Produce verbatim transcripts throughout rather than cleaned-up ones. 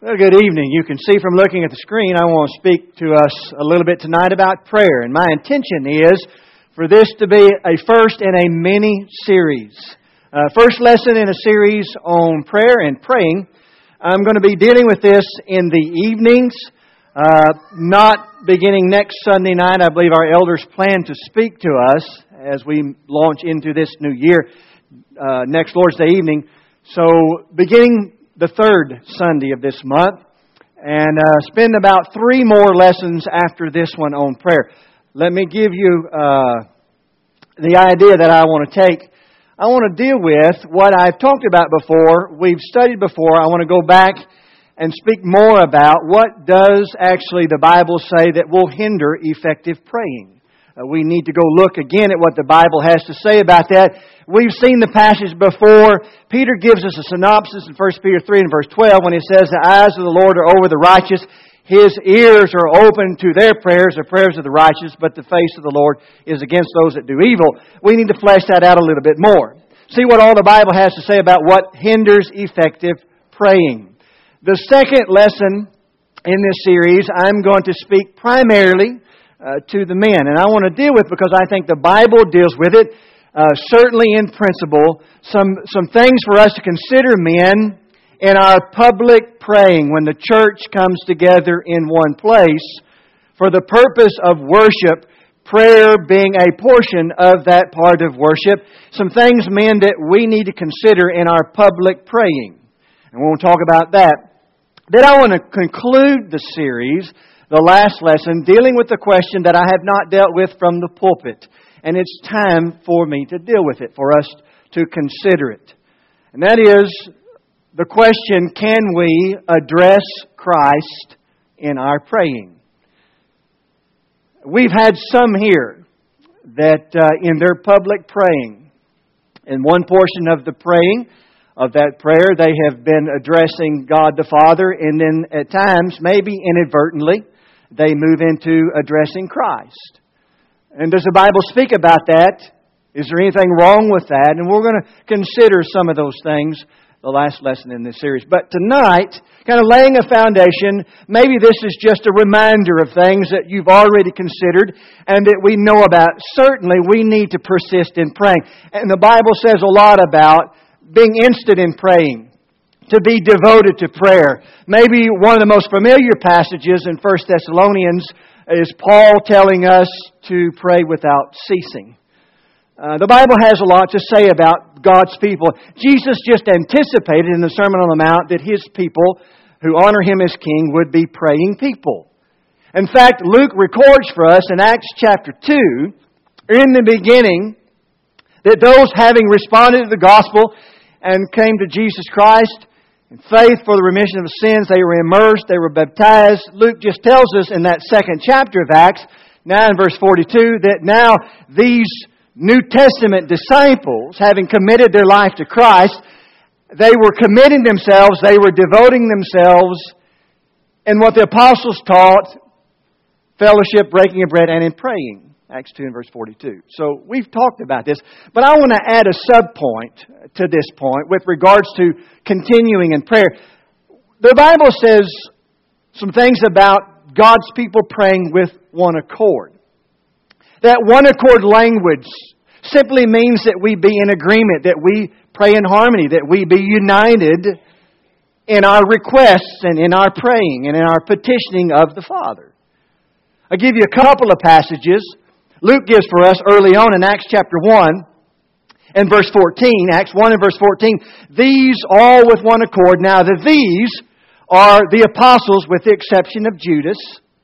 Well, good evening. You can see from looking at the screen, I want to speak to us a little bit tonight about prayer. And my intention is for this to be a first in a mini-series. Uh, first lesson in a series on prayer and praying. I'm going to be dealing with this in the evenings, uh, not beginning next Sunday night. I believe our elders plan to speak to us as we launch into this new year uh, next Lord's Day evening. So beginning the third Sunday of this month, and uh, spend about three more lessons after this one on prayer. Let me give you uh, the idea that I want to take. I want to deal with what I've talked about before, we've studied before. I want to go back and speak more about what does actually the Bible say that will hinder effective praying. Uh, we need to go look again at what the Bible has to say about that. We've seen the passage before. Peter gives us a synopsis in First Peter three and verse twelve when he says, "The eyes of the Lord are over the righteous. His ears are open to their prayers, the prayers of the righteous, but the face of the Lord is against those that do evil." We need to flesh that out a little bit more. See what all the Bible has to say about what hinders effective praying. The second lesson in this series, I'm going to speak primarily Uh, to the men. And I want to deal with, because I think the Bible deals with it, uh, certainly in principle, some, some things for us to consider, men, in our public praying when the church comes together in one place for the purpose of worship, prayer being a portion of that part of worship. Some things, men, that we need to consider in our public praying. And we'll talk about that. Then I want to conclude the series, the last lesson, dealing with the question that I have not dealt with from the pulpit. And it's time for me to deal with it, for us to consider it. And that is the question, can we address Christ in our praying? We've had some here that uh, in their public praying, in one portion of the praying, of that prayer, they have been addressing God the Father, and then at times, maybe inadvertently, they move into addressing Christ. And does the Bible speak about that? Is there anything wrong with that? And we're going to consider some of those things the last lesson in this series. But tonight, kind of laying a foundation, maybe this is just a reminder of things that you've already considered and that we know about. Certainly, we need to persist in praying. And the Bible says a lot about being instant in praying, to be devoted to prayer. Maybe one of the most familiar passages in First Thessalonians is Paul telling us to pray without ceasing. Uh, the Bible has a lot to say about God's people. Jesus just anticipated in the Sermon on the Mount that His people who honor Him as King would be praying people. In fact, Luke records for us in Acts chapter two, in the beginning, that those having responded to the gospel and came to Jesus Christ in faith for the remission of sins, they were immersed, they were baptized. Luke just tells us in that second chapter of Acts, now in verse forty-two, that now these New Testament disciples, having committed their life to Christ, they were committing themselves, they were devoting themselves in what the apostles taught, fellowship, breaking of bread, and in praying. Acts two and verse forty-two. So we've talked about this, but I want to add a sub-point to this point with regards to continuing in prayer. The Bible says some things about God's people praying with one accord. That one accord language simply means that we be in agreement, that we pray in harmony, that we be united in our requests and in our praying and in our petitioning of the Father. I'll give you a couple of passages Luke gives for us early on in Acts chapter one and verse fourteen. Acts one and verse fourteen. These all with one accord. Now the these are the apostles with the exception of Judas.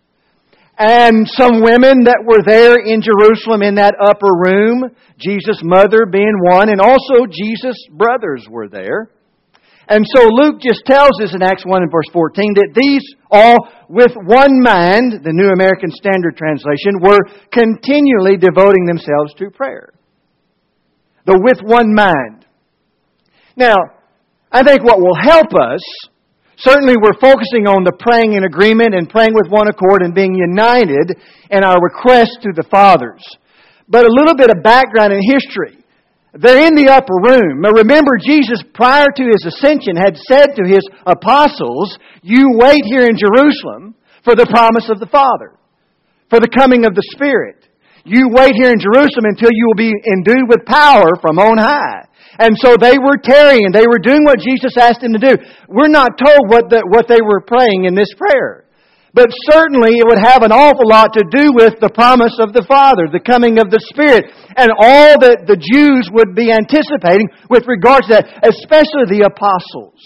And some women that were there in Jerusalem in that upper room. Jesus' mother being one. And also Jesus' brothers were there. And so Luke just tells us in Acts one and verse fourteen that these all with one mind, the New American Standard Translation, were continually devoting themselves to prayer. The with one mind. Now, I think what will help us, certainly we're focusing on the praying in agreement and praying with one accord and being united in our request to the fathers. But a little bit of background and history. They're in the upper room. Now remember, Jesus, prior to His ascension, had said to His apostles, you wait here in Jerusalem for the promise of the Father, for the coming of the Spirit. You wait here in Jerusalem until you will be endued with power from on high. And so they were tarrying. They were doing what Jesus asked them to do. We're not told what, the, what they were praying in this prayer. But certainly it would have an awful lot to do with the promise of the Father, the coming of the Spirit, and all that the Jews would be anticipating with regard to that, especially the apostles.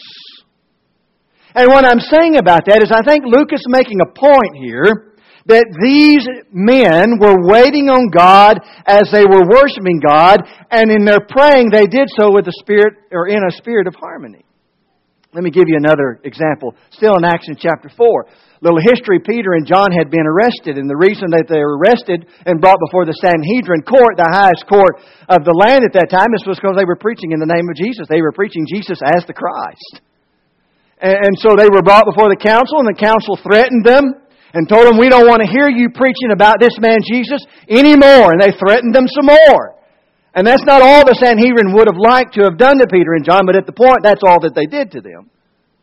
And what I'm saying about that is I think Luke is making a point here that these men were waiting on God as they were worshiping God, and in their praying they did so with a spirit, or in a spirit of harmony. Let me give you another example, still in Acts chapter four. Little history, Peter and John had been arrested, and the reason that they were arrested and brought before the Sanhedrin court, the highest court of the land at that time, is because they were preaching in the name of Jesus. They were preaching Jesus as the Christ. And so they were brought before the council, and the council threatened them and told them, we don't want to hear you preaching about this man Jesus anymore. And they threatened them some more. And that's not all the Sanhedrin would have liked to have done to Peter and John, but at the point, that's all that they did to them.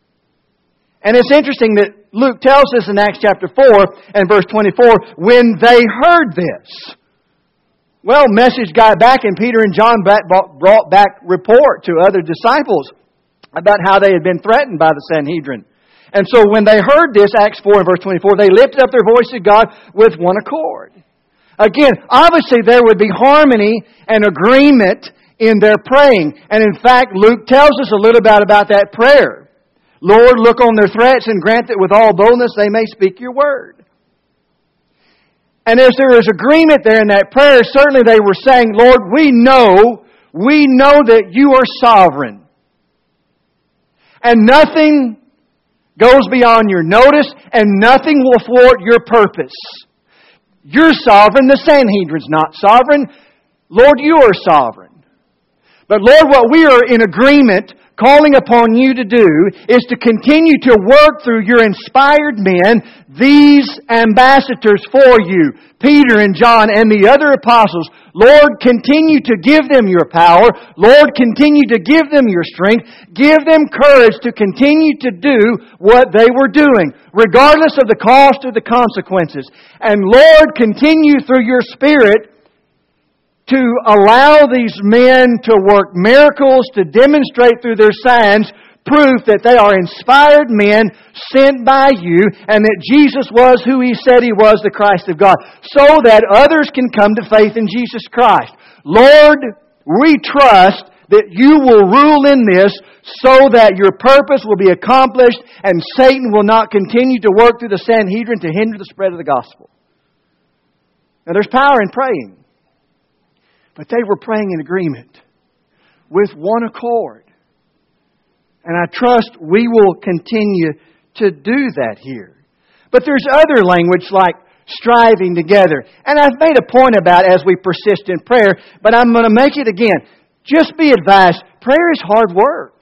And it's interesting that Luke tells us in Acts chapter four and verse twenty-four, when they heard this, well, message got back, and Peter and John brought back report to other disciples about how they had been threatened by the Sanhedrin. And so when they heard this, Acts four and verse twenty-four, they lifted up their voice to God with one accord. Again, obviously there would be harmony and agreement in their praying. And in fact, Luke tells us a little bit about that prayer. Lord, look on their threats and grant that with all boldness they may speak your word. And as there was agreement there in that prayer, certainly they were saying, Lord, we know, we know that you are sovereign. And nothing goes beyond your notice, and nothing will thwart your purpose. You're sovereign. The Sanhedrin's not sovereign. Lord, you are sovereign. But Lord, what we are in agreement calling upon you to do is to continue to work through your inspired men, these ambassadors for you, Peter and John and the other apostles. Lord, continue to give them your power. Lord, continue to give them your strength. Give them courage to continue to do what they were doing, regardless of the cost or the consequences. And Lord, continue through your Spirit to allow these men to work miracles, to demonstrate through their signs proof that they are inspired men sent by you, and that Jesus was who He said He was, the Christ of God, so that others can come to faith in Jesus Christ. Lord, we trust that you will rule in this so that your purpose will be accomplished and Satan will not continue to work through the Sanhedrin to hinder the spread of the gospel. Now there's power in praying. But they were praying in agreement with one accord. And I trust we will continue to do that here. But there's other language like striving together. And I've made a point about as we persist in prayer, but I'm going to make it again. Just be advised, prayer is hard work.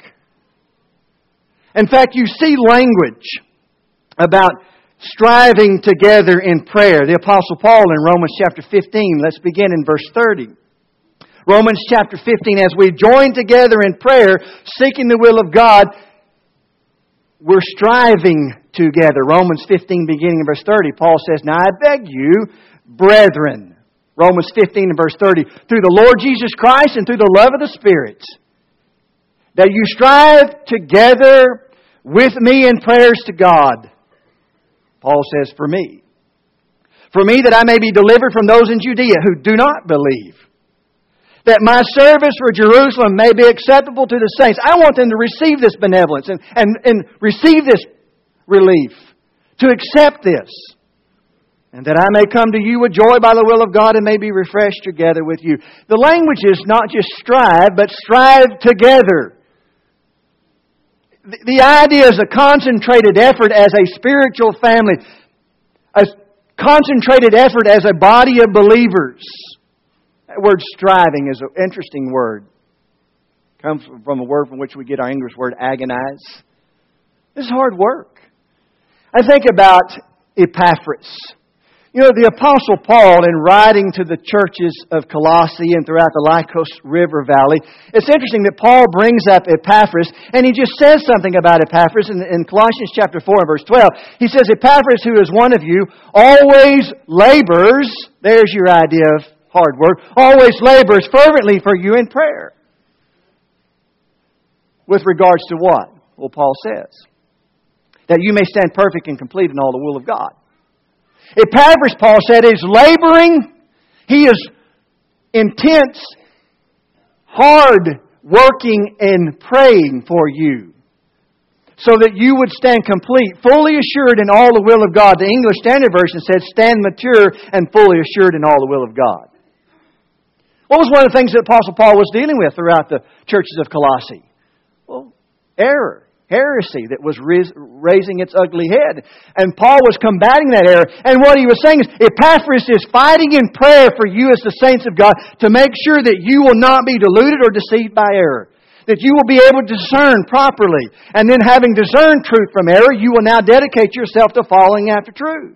In fact, you see language about striving together in prayer. The Apostle Paul in Romans chapter fifteen, let's begin in verse thirty. Romans chapter fifteen, as we join together in prayer, seeking the will of God, we're striving together. Romans fifteen, beginning in verse thirty, Paul says, now I beg you, brethren, Romans fifteen and verse thirty, through the Lord Jesus Christ and through the love of the Spirit, that you strive together with me in prayers to God. Paul says, for me. For me, that I may be delivered from those in Judea who do not believe, that my service for Jerusalem may be acceptable to the saints. I want them to receive this benevolence and, and, and receive this relief, to accept this. And that I may come to you with joy by the will of God and may be refreshed together with you. The language is not just strive, but strive together. The, the idea is a concentrated effort as a spiritual family, a concentrated effort as a body of believers. That word striving is an interesting word. It comes from a word from which we get our English word agonize. This is hard work. I think about Epaphras. You know, the Apostle Paul, in writing to the churches of Colossae and throughout the Lycos River Valley, it's interesting that Paul brings up Epaphras, and he just says something about Epaphras in, in Colossians chapter four and verse twelve. He says, Epaphras, who is one of you, always labors, there's your idea of hard work, always labors fervently for you in prayer. With regards to what? Well, Paul says, that you may stand perfect and complete in all the will of God. Epaphras, Paul said, is laboring. He is intense, hard working and praying for you, so that you would stand complete, fully assured in all the will of God. The English Standard Version says, stand mature and fully assured in all the will of God. What was one of the things that Apostle Paul was dealing with throughout the churches of Colossae? Well, error. Heresy that was raising its ugly head. And Paul was combating that error. And what he was saying is, Epaphras is fighting in prayer for you as the saints of God to make sure that you will not be deluded or deceived by error. That you will be able to discern properly. And then having discerned truth from error, you will now dedicate yourself to following after truth.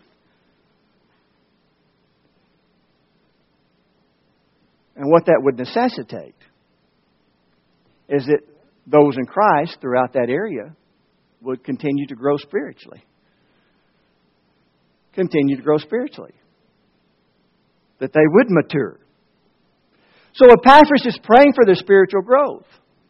And what that would necessitate is that those in Christ throughout that area would continue to grow spiritually. Continue to grow spiritually. That they would mature. So Epaphras is praying for their spiritual growth.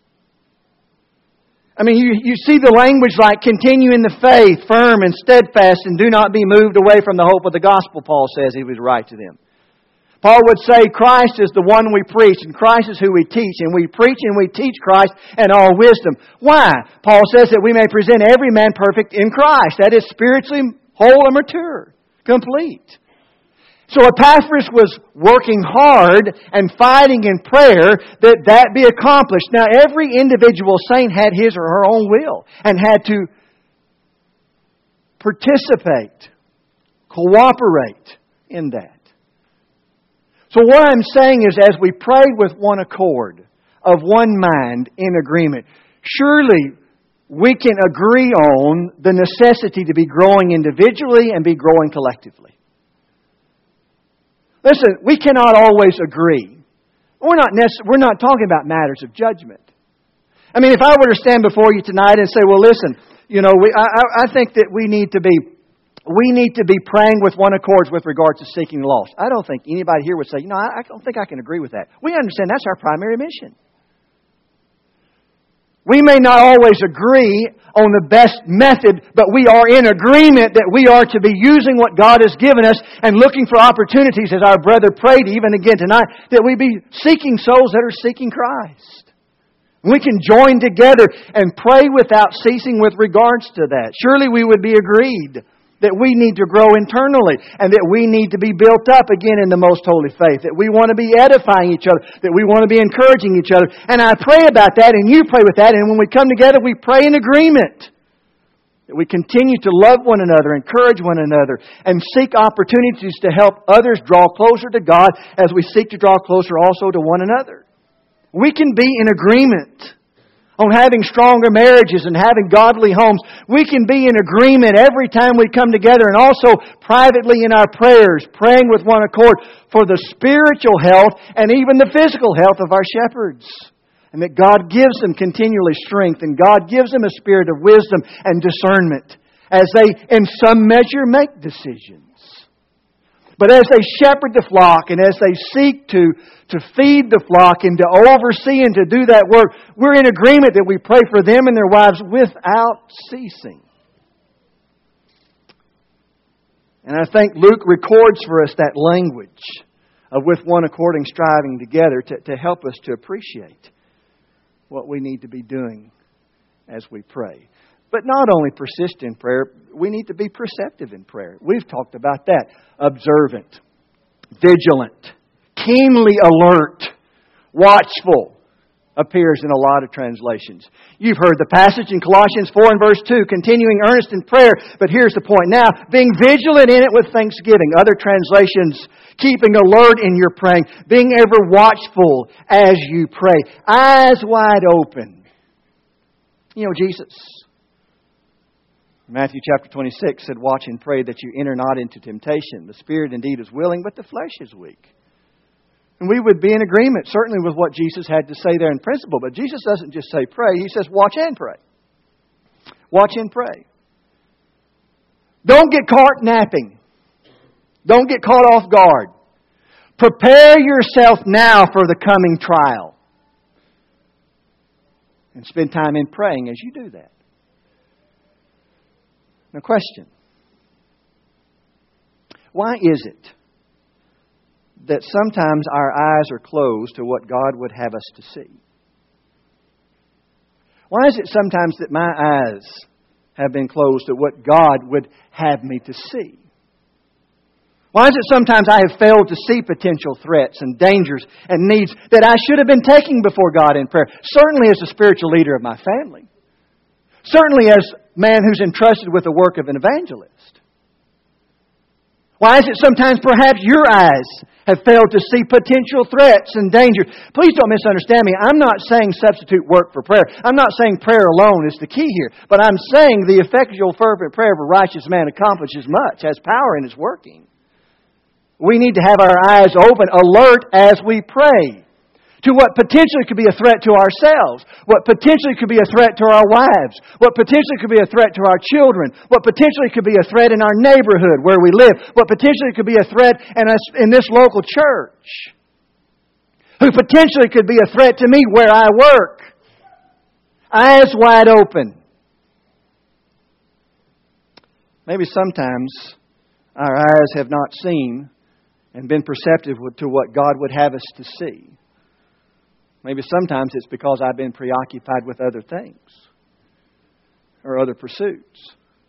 I mean, you, you see the language like continue in the faith, firm and steadfast, and do not be moved away from the hope of the gospel, Paul says he was right to them. Paul would say Christ is the one we preach, and Christ is who we teach, and we preach and we teach Christ and all wisdom. Why? Paul says that we may present every man perfect in Christ. That is spiritually whole and mature, complete. So Epaphras was working hard and fighting in prayer that that be accomplished. Now every individual saint had his or her own will and had to participate, cooperate in that. So what I'm saying is, as we pray with one accord, of one mind, in agreement, surely we can agree on the necessity to be growing individually and be growing collectively. Listen, we cannot always agree. We're not necess- we're not talking about matters of judgment. I mean, if I were to stand before you tonight and say, well, listen, you know, we, I, I think that we need to be We need to be praying with one accord with regards to seeking the lost. I don't think anybody here would say, you know, I don't think I can agree with that. We understand that's our primary mission. We may not always agree on the best method, but we are in agreement that we are to be using what God has given us and looking for opportunities, as our brother prayed even again tonight, that we be seeking souls that are seeking Christ. We can join together and pray without ceasing with regards to that. Surely we would be agreed that we need to grow internally and that we need to be built up again in the most holy faith. That we want to be edifying each other. That we want to be encouraging each other. And I pray about that and you pray with that. And when we come together, we pray in agreement. That we continue to love one another, encourage one another, and seek opportunities to help others draw closer to God as we seek to draw closer also to one another. We can be in agreement on having stronger marriages and having godly homes. We can be in agreement every time we come together, and also privately in our prayers, praying with one accord for the spiritual health and even the physical health of our shepherds. And that God gives them continually strength, and God gives them a spirit of wisdom and discernment as they, in some measure, make decisions. But as they shepherd the flock and as they seek to, to feed the flock and to oversee and to do that work, we're in agreement that we pray for them and their wives without ceasing. And I think Luke records for us that language of with one according striving together to, to help us to appreciate what we need to be doing as we pray. But not only persist in prayer, we need to be perceptive in prayer. We've talked about that. Observant, vigilant, keenly alert, watchful appears in a lot of translations. You've heard the passage in Colossians four and verse two, continuing earnest in prayer. But here's the point now, being vigilant in it with thanksgiving. Other translations, keeping alert in your praying, being ever watchful as you pray. Eyes wide open. You know, Jesus... Matthew chapter twenty-six said, watch and pray that you enter not into temptation. The spirit indeed is willing, but the flesh is weak. And we would be in agreement, certainly, with what Jesus had to say there in principle. But Jesus doesn't just say pray. He says watch and pray. Watch and pray. Don't get caught napping. Don't get caught off guard. Prepare yourself now for the coming trial. And spend time in praying as you do that. Now, question. Why is it that sometimes our eyes are closed to what God would have us to see? Why is it sometimes that my eyes have been closed to what God would have me to see? Why is it sometimes I have failed to see potential threats and dangers and needs that I should have been taking before God in prayer? Certainly as a spiritual leader of my family. Certainly as a man who's entrusted with the work of an evangelist. Why is it sometimes perhaps your eyes have failed to see potential threats and dangers? Please don't misunderstand me. I'm not saying substitute work for prayer. I'm not saying prayer alone is the key here. But I'm saying the effectual fervent prayer of a righteous man accomplishes much, has power in its working. We need to have our eyes open, alert as we pray to what potentially could be a threat to ourselves, what potentially could be a threat to our wives, what potentially could be a threat to our children, what potentially could be a threat in our neighborhood where we live, what potentially could be a threat in us in this local church, who potentially could be a threat to me where I work. Eyes wide open. Maybe sometimes our eyes have not seen and been perceptive to what God would have us to see. Maybe sometimes it's because I've been preoccupied with other things or other pursuits.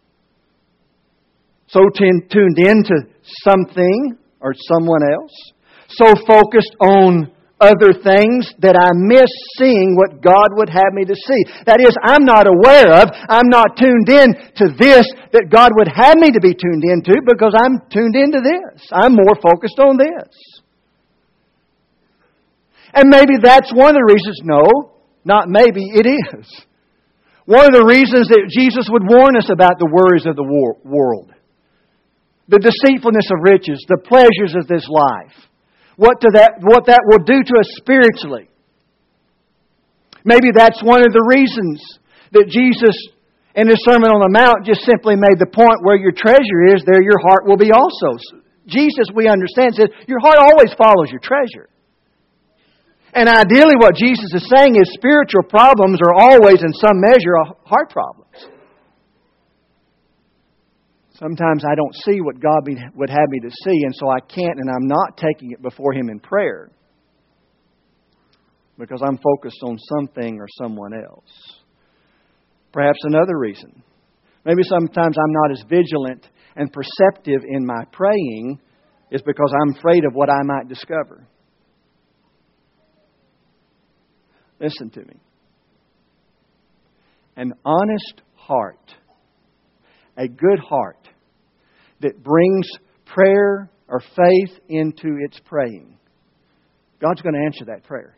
So t- tuned into something or someone else. So focused on other things that I miss seeing what God would have me to see. That is, I'm not aware of, I'm not tuned in to this that God would have me to be tuned into because I'm tuned into this. I'm more focused on this. And maybe that's one of the reasons, no, not maybe, it is. One of the reasons that Jesus would warn us about the worries of the war- world. The deceitfulness of riches, the pleasures of this life. What, to that, what that will do to us spiritually. Maybe that's one of the reasons that Jesus, in His Sermon on the Mount, just simply made the point where your treasure is, there your heart will be also. Jesus, we understand, says your heart always follows your treasure. And ideally what Jesus is saying is spiritual problems are always in some measure heart problems. Sometimes I don't see what God would have me to see, and so I can't, and I'm not taking it before Him in prayer because I'm focused on something or someone else. Perhaps another reason. Maybe sometimes I'm not as vigilant and perceptive in my praying is because I'm afraid of what I might discover. Listen to me. An honest heart, a good heart that brings prayer or faith into its praying, God's going to answer that prayer.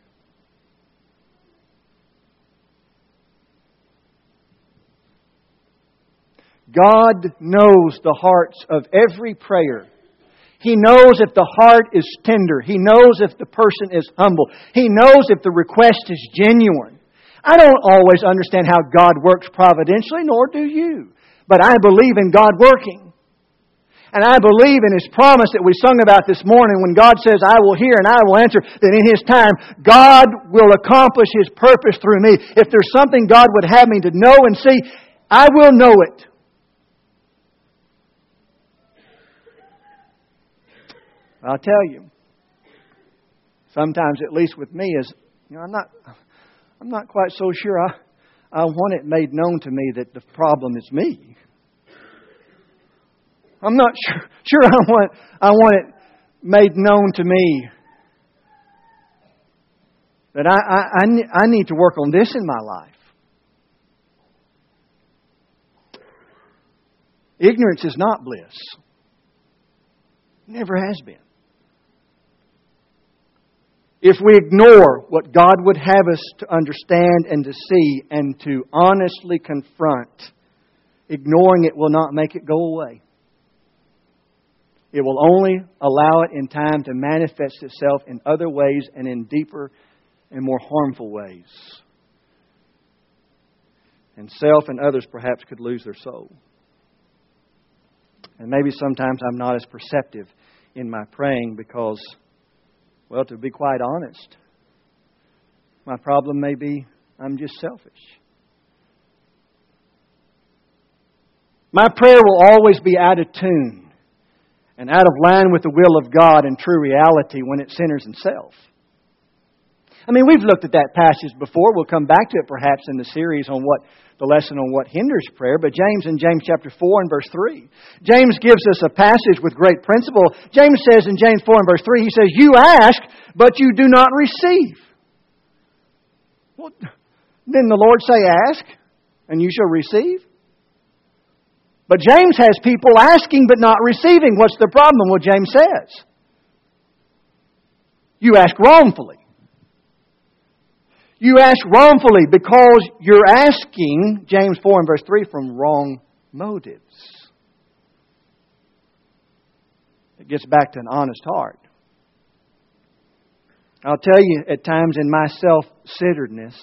God knows the hearts of every prayer. He knows if the heart is tender. He knows if the person is humble. He knows if the request is genuine. I don't always understand how God works providentially, nor do you. But I believe in God working. And I believe in His promise that we sung about this morning when God says, I will hear and I will answer, that in His time, God will accomplish His purpose through me. If there's something God would have me to know and see, I will know it. I'll tell you, sometimes, at least with me, is you know, I'm not, I'm not quite so sure. I, I want it made known to me that the problem is me. I'm not sure. Sure, I want, I want it made known to me that I, I, I, I need to work on this in my life. Ignorance is not bliss. Never has been. If we ignore what God would have us to understand and to see and to honestly confront, ignoring it will not make it go away. It will only allow it in time to manifest itself in other ways and in deeper and more harmful ways. And self and others perhaps could lose their soul. And maybe sometimes I'm not as perceptive in my praying because, well, to be quite honest, my problem may be I'm just selfish. My prayer will always be out of tune and out of line with the will of God and true reality when it centers in self. I mean, we've looked at that passage before. We'll come back to it perhaps in the series on what the lesson on what hinders prayer. But James in James chapter four and verse three. James gives us a passage with great principle. James says in James four and verse three, he says, "You ask, but you do not receive." Well, didn't the Lord say, "Ask, and you shall receive"? But James has people asking but not receiving. What's the problem? Well, James says, you ask wrongfully. You ask wrongfully because you're asking, James four and verse three, from wrong motives. It gets back to an honest heart. I'll tell you, at times in my self-centeredness,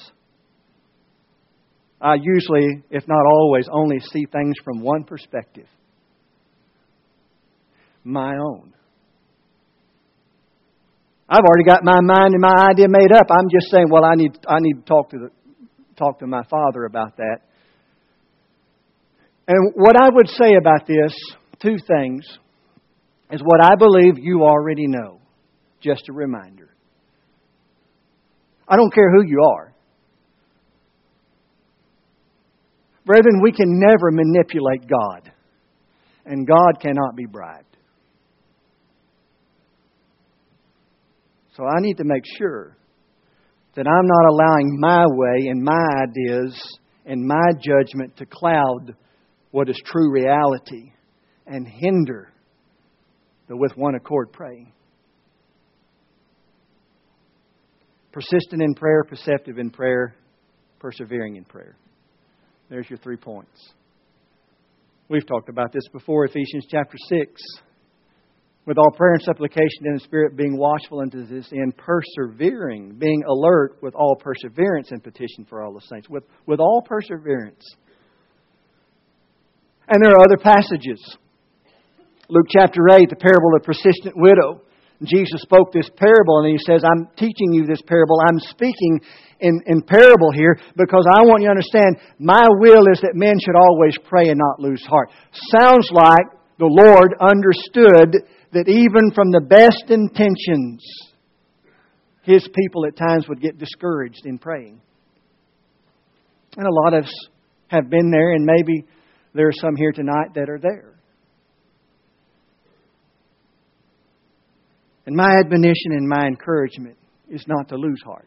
I usually, if not always, only see things from one perspective. My own. I've already got my mind and my idea made up. I'm just saying, well, I need I need to talk to the talk to my Father about that. And what I would say about this, two things, is what I believe you already know. Just a reminder. I don't care who you are. Brethren, we can never manipulate God. And God cannot be bribed. So I need to make sure that I'm not allowing my way and my ideas and my judgment to cloud what is true reality and hinder the with one accord praying. Persistent in prayer, perceptive in prayer, persevering in prayer. There's your three points. We've talked about this before, Ephesians chapter six. With all prayer and supplication in the Spirit, being watchful unto this end, persevering, being alert with all perseverance and petition for all the saints. With, with all perseverance. And there are other passages. Luke chapter eight, the parable of the persistent widow. Jesus spoke this parable and He says, I'm teaching you this parable. I'm speaking in, in parable here because I want you to understand my will is that men should always pray and not lose heart. Sounds like the Lord understood that even from the best intentions, His people at times would get discouraged in praying. And a lot of us have been there, and maybe there are some here tonight that are there. And my admonition and my encouragement is not to lose heart.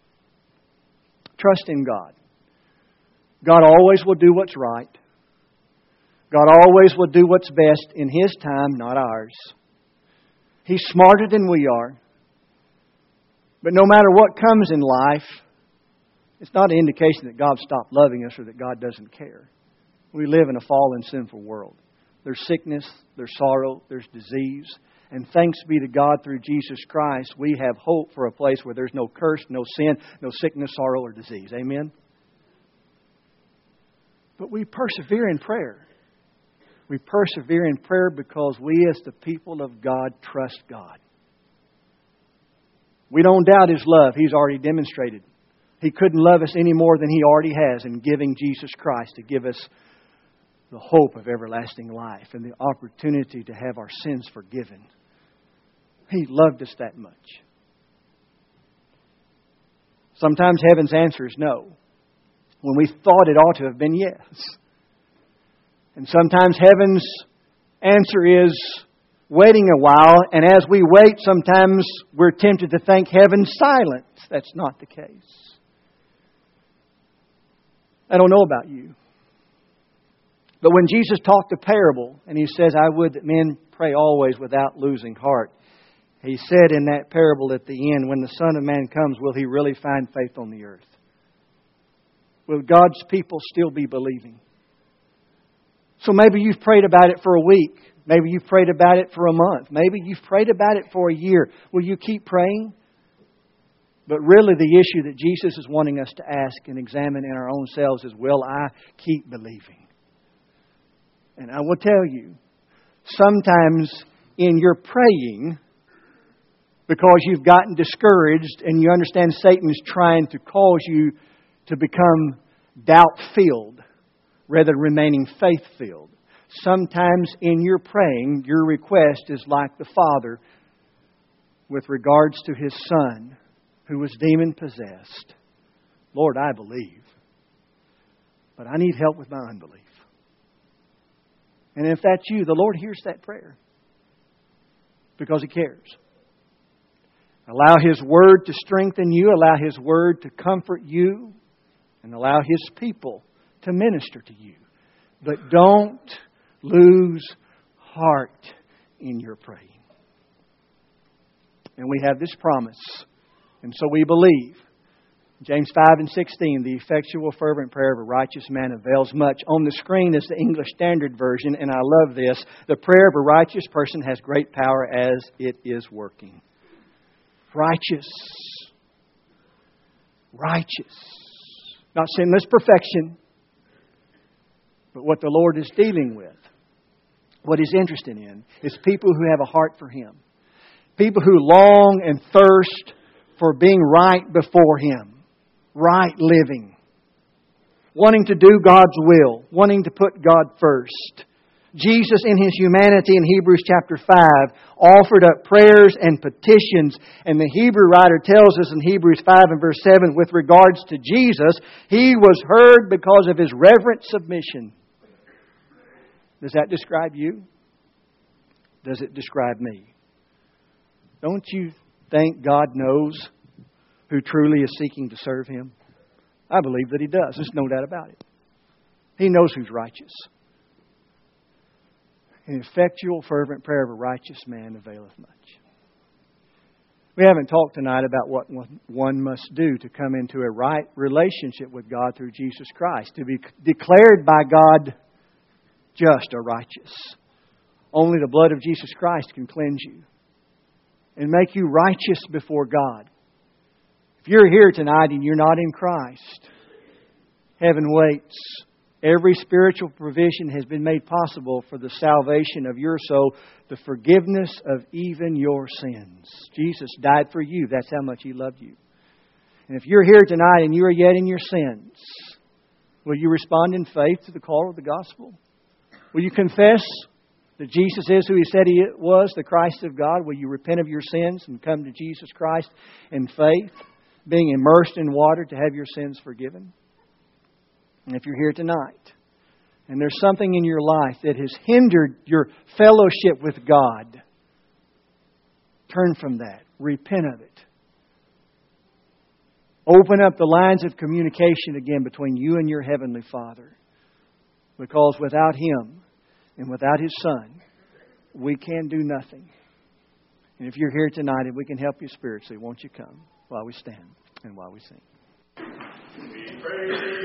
Trust in God. God always will do what's right. God always will do what's best in His time, not ours. He's smarter than we are. But no matter what comes in life, it's not an indication that God stopped loving us or that God doesn't care. We live in a fallen, sinful world. There's sickness, there's sorrow, there's disease. And thanks be to God through Jesus Christ, we have hope for a place where there's no curse, no sin, no sickness, sorrow, or disease. Amen? But we persevere in prayer. We persevere in prayer because we as the people of God trust God. We don't doubt His love. He's already demonstrated. He couldn't love us any more than He already has in giving Jesus Christ to give us the hope of everlasting life and the opportunity to have our sins forgiven. He loved us that much. Sometimes heaven's answer is no, when we thought it ought to have been yes. And sometimes heaven's answer is waiting a while, and as we wait, sometimes we're tempted to think heaven's silent. That's not the case. I don't know about you. But when Jesus talked a parable, and He says, I would that men pray always without losing heart. He said in that parable at the end, when the Son of Man comes, will He really find faith on the earth? Will God's people still be believing? So maybe you've prayed about it for a week. Maybe you've prayed about it for a month. Maybe you've prayed about it for a year. Will you keep praying? But really the issue that Jesus is wanting us to ask and examine in our own selves is, will I keep believing? And I will tell you, sometimes in your praying, because you've gotten discouraged and you understand Satan is trying to cause you to become doubt-filled rather than remaining faith-filled. Sometimes in your praying, your request is like the Father with regards to His Son who was demon-possessed. Lord, I believe, but I need help with my unbelief. And if that's you, the Lord hears that prayer because He cares. Allow His Word to strengthen you. Allow His Word to comfort you. And allow His people to minister to you. But don't lose heart in your praying. And we have this promise. And so we believe. James five and sixteen, the effectual fervent prayer of a righteous man avails much. On the screen is the English Standard Version, and I love this. The prayer of a righteous person has great power as it is working. Righteous. Righteous. Not sinless perfection, but what the Lord is dealing with. What He's interested in is people who have a heart for Him. People who long and thirst for being right before Him. Right living. Wanting to do God's will. Wanting to put God first. Jesus in His humanity in Hebrews chapter five offered up prayers and petitions. And the Hebrew writer tells us in Hebrews five and verse seven, with regards to Jesus, He was heard because of His reverent submission. Does that describe you? Does it describe me? Don't you think God knows who truly is seeking to serve Him? I believe that He does. There's no doubt about it. He knows who's righteous. An effectual, fervent prayer of a righteous man availeth much. We haven't talked tonight about what one must do to come into a right relationship with God through Jesus Christ. To be declared by God just or righteous. Only the blood of Jesus Christ can cleanse you and make you righteous before God. If you're here tonight and you're not in Christ, heaven waits. Every spiritual provision has been made possible for the salvation of your soul, the forgiveness of even your sins. Jesus died for you. That's how much He loved you. And if you're here tonight and you are yet in your sins, will you respond in faith to the call of the gospel? Will you confess that Jesus is who He said He was, the Christ of God? Will you repent of your sins and come to Jesus Christ in faith, being immersed in water to have your sins forgiven? And if you're here tonight and there's something in your life that has hindered your fellowship with God, turn from that. Repent of it. Open up the lines of communication again between you and your Heavenly Father. Because without Him and without His Son, we can do nothing. And if you're here tonight and we can help you spiritually, won't you come while we stand and while we sing?